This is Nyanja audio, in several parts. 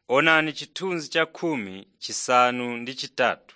Onani chithunzi cha khumi chisanu ndi chitatu.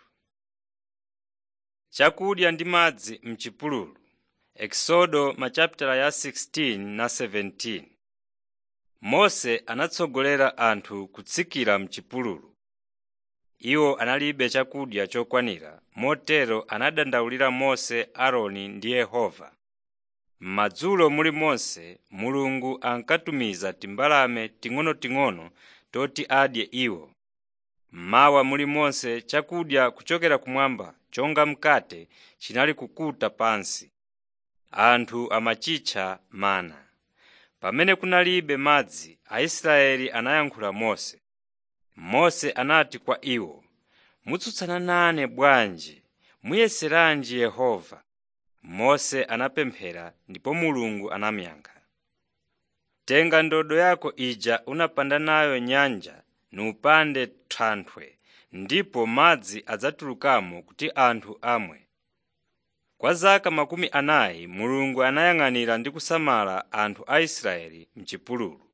Chakudya ndi madzi m'chipululu. Exodo machapitala ya 16 na 17. Mose anatsogolera anthu kutsikira m'chipululu. Iwo analibe chakudya chokwanira, motero anadandaulira Mose, Aaroni ndi Yehova. M'madzulo muli monse Mulungu ankatumiza timbalame ting'onoting'ono toti adye iwo. Mmawa muli monse chakudya kuchokera kumwamba chonga mkate chinali kukuta pansi. Anthu amachitcha mana. Pamene kunalibe madzi, Aisraeli anayankhula Mose. Mose anati kwa iwo, “Mutsutsana nane bwanji? Muyeseranji Yehova?” Mose anapemphera ndipo Mulungu anamuyankha. “Tenga ndodo yako ija unapanda nayo nyanja nupande thanthwe, ndipo madzi adzatulukamo kuti anthu amwe.” Kwa zaka 40 Mulungu anayang'anira ndi kusamala anthu a Israeli m'chipululu.